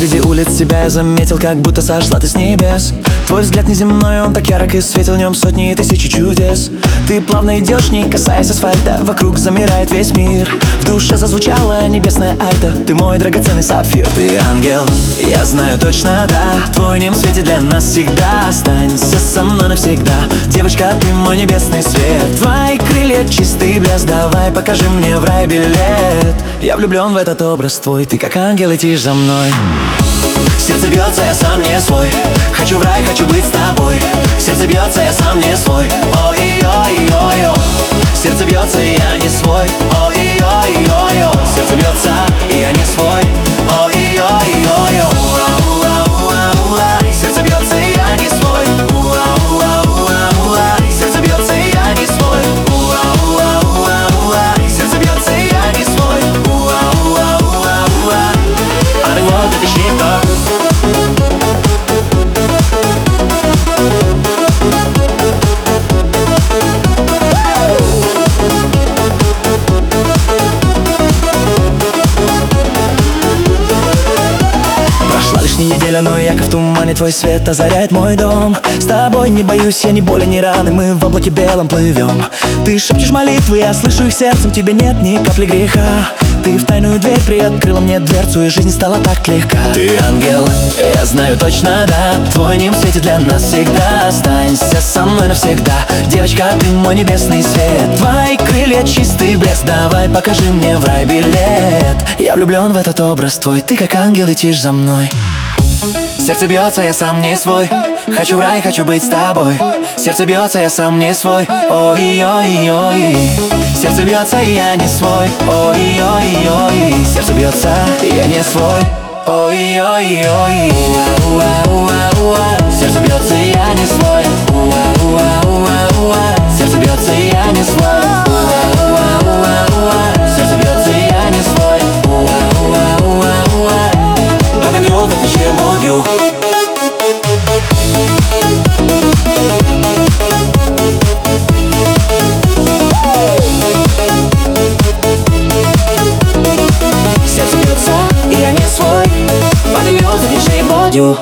среди улиц тебя я заметил, как будто сошла ты с небес. Твой взгляд неземной, он так ярок и светил, в нем сотни и тысячи чудес. Ты плавно идешь, не касаясь асфальта, вокруг замирает весь мир. В душе зазвучала небесная альта, ты мой драгоценный сапфир. Ты ангел, я знаю точно, да, в твоем свете для нас всегда. Останься со мной навсегда, девочка, ты мой небесный свет. Твои крылья чистый блеск, давай покажи мне в рай билет. Я влюблен в этот образ твой, ты как ангел летишь за мной. Сердце бьется, я сам не свой, хочу в рай, хочу быть с тобой. Сердце бьется, я сам не свой, ой-ой-ой-ой. Сердце бьется, и я не свой, ой-ой-ой-ой. Сердце бьется, и я не свой, ой-ой-ой-ой. Сердце бьется, и я не свой, сердце бьется, и я не свой, сердце бьется, и я не свой. I don't want to shit up. Прошла лишь неделя, но я как в тумане, твой свет озаряет мой дом. С тобой не боюсь я ни боли, ни раны, мы в облаке белом плывем. Ты шепчешь молитвы, я слышу их сердцем, тебе нет ни капли греха. Ты в тайную дверь приоткрыла мне дверцу, и жизнь стала так легка. Ты ангел, я знаю точно, да, в твоем свете для нас всегда. Останься со мной навсегда, девочка, ты мой небесный свет. Твои крылья чистый блеск, давай покажи мне в рай билет. Я влюблен в этот образ твой, ты как ангел летишь за мной. Сердце бьется, я сам не свой, хочу в рай, хочу быть с тобой. Сердце бьется, я сам не свой, ой-ой-ой. Сердце бьется, и я не свой, ой-ой-ой. Сердце бьется, и я не свой, ой-ой-ой. Сердце бьется, и я не свой, сердце бьется, и я не свой, сердце бьется, и я не свой. I know that you share more of you. Сердце бьется, и я не свой. I know that you share more of you.